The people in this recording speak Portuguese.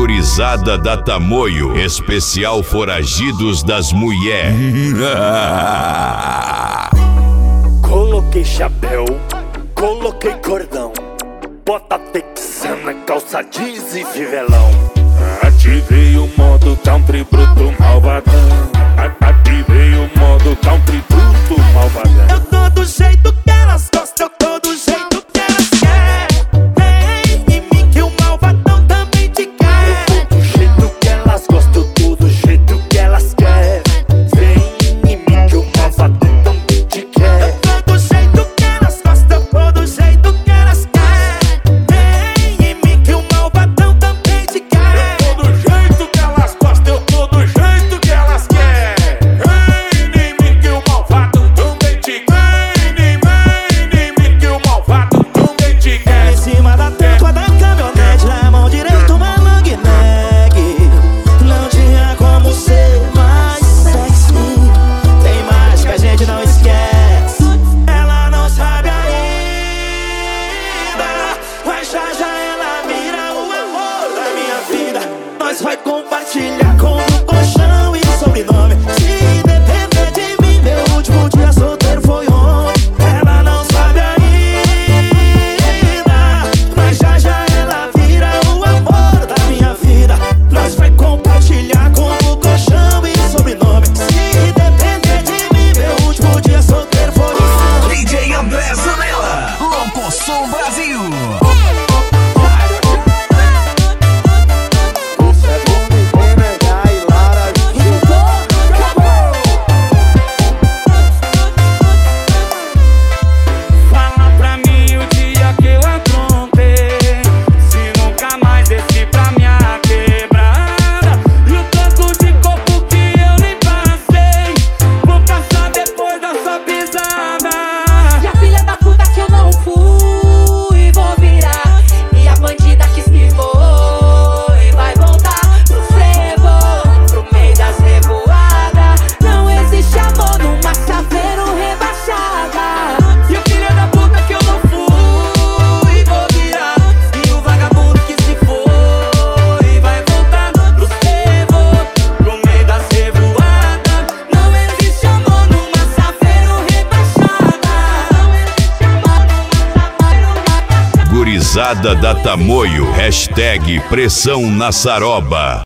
Gurizada da Tamoio, especial Foragidos das Mulher. Coloquei chapéu, coloquei cordão, bota texana, calça jeans e fivelão. Ativei o modo country bruto malvadão. Ativei o modo country bruto malvadão. Eu tô do jeito que elas gostam, eu tô do jeito que elas querem. Vem em mim que o malvadão também te quer. Eu tô do jeito que elas gostam, eu tô do jeito que elas querem. Vem em mim que o malvadão também te quer. Eu tô do jeito que elas gostam, eu tô do jeito que elas querem. Vem em mim que o malvadão também te quer. Eu tô do jeito que elas gostam, eu tô do jeito que elas querem. Vem em mim que o malvado também te quer. Vem em mim que o malvado também te quer. Em cima da tampa da caminhonete, na mão direita uma long neck. Não tinha como ser mais sexy. Tem mais que a gente não esquece. Ela não sabe ainda, mas já ela vira o amor da minha vida. Nós vai compartilhar com o colchão e sobrenome. Se depender de mim, meu último dia solteiro foi ontem. Ela não sabe ainda, mas já ela vira o amor da minha vida. Nós vai compartilhar com o colchão e sobrenome. Se depender de mim, meu último dia solteiro foi ontem. DJ André Zanella, Louco Som Brasil. Fala pra mim o dia que eu aprontei, se nunca mais desci pra minha quebrada. E o tanto de corpo que eu nem passei, vou passar depois da sua pisada. E a filha da puta que eu não fui, vou virar. E a bandida que se foi, vai voltar pro frevo, pro meio das revoadas. Não existe amor numa saveiro rebaixada. E o filho da puta que eu não fui, vou virar. E o vagabundo que se foi, vai voltar pro frevo, pro meio das revoadas. Não existe amor numa saveiro rebaixada. Não existe amor numa saveiro rebaixada. Gurizada da Tamoio, hashtag Pressão na Saroba.